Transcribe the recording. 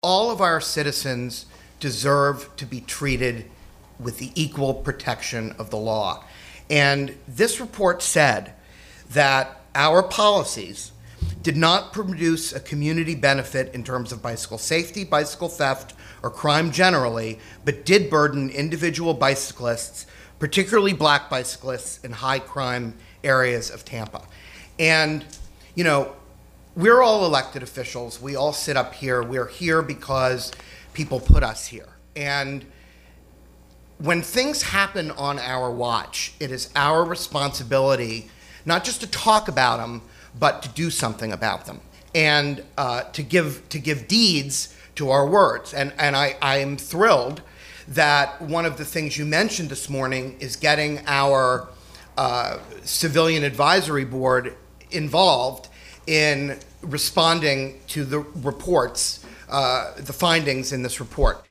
All of our citizens deserve to be treated with the equal protection of the law. And this report said that our policies did not produce a community benefit in terms of bicycle safety, bicycle theft, or crime generally, but did burden individual bicyclists, particularly black bicyclists in high crime areas of Tampa. And, you know, we're all elected officials. We all sit up here. We're here because people put us here. And when things happen on our watch, it is our responsibility not just to talk about them, but to do something about them, and to give deeds to our words. And I am thrilled that one of the things you mentioned this morning is getting our Civilian Advisory Board involved in responding to the reports, the findings in this report.